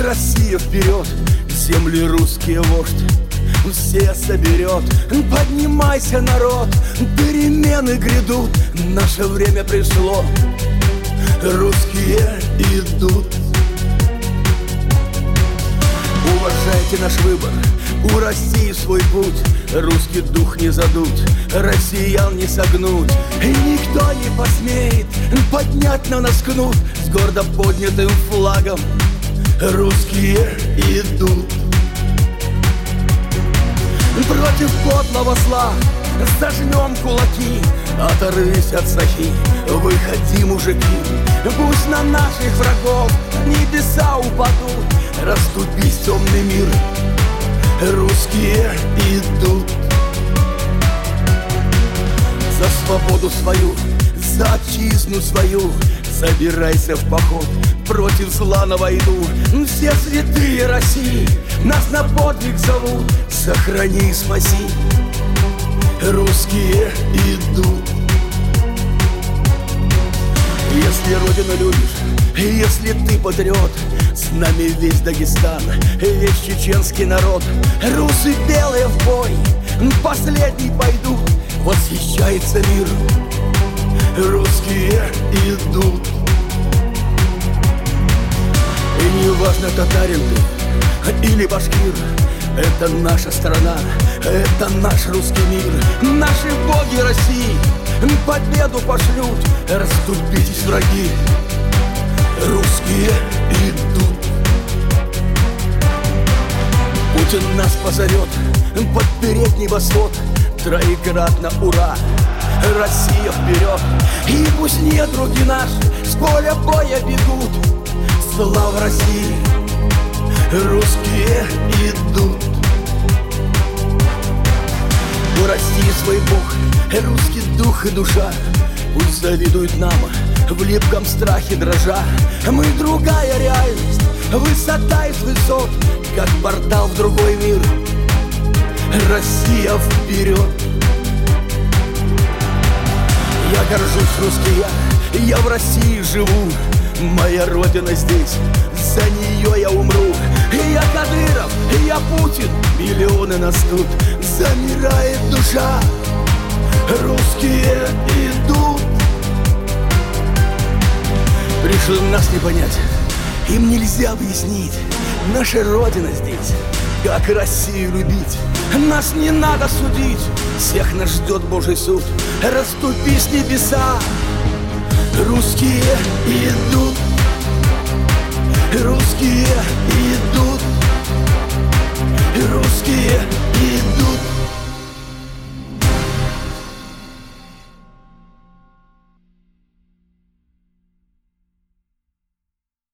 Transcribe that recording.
Россия вперед, земли русские вождь все соберет. Поднимайся, народ, перемены грядут, наше время пришло, русские идут. Уважайте наш выбор, у России свой путь, русский дух не задут, россиян не согнуть, и никто не посмеет поднять на нас кнут. С гордо поднятым флагом русские идут. Против подлого зла зажмем кулаки, оторвись от сахи, выходи, мужики. Пусть на наших врагов небеса упадут, расступись, темный мир, русские идут. За свободу свою, за отчизну свою, собирайся в поход, против зла на войну. Все святые России нас на подвиг зовут, сохрани и спаси, русские идут. Если родину любишь, если ты патриот, с нами весь Дагестан, весь чеченский народ. Русы белые в бой, последний пойдут, восхищается мир, русские идут. И не важно, татарин ты или башкир, это наша страна, это наш русский мир. Наши боги России победу пошлют, расступитесь, враги, русские идут. Путин нас позовет подпереть небосвод, троекратно ура, Россия вперед. И пусть недруги наши с поля боя бегут, слава России, русские идут. У России свой бог, русский дух и душа, пусть завидуют нам в липком страхе дрожа. Мы другая реальность, высота из высот, как портал в другой мир, Россия вперед. Я горжусь, русский я в России живу, моя родина здесь, за нее я умру. И я Кадыров, и я Путин, миллионы нас тут, замирает душа, русские идут. Пришли нас не понять, им нельзя объяснить, наша родина здесь, как Россию любить. Нас не надо судить, всех нас ждет Божий суд, расступись, небеса, русские идут, русские идут, русские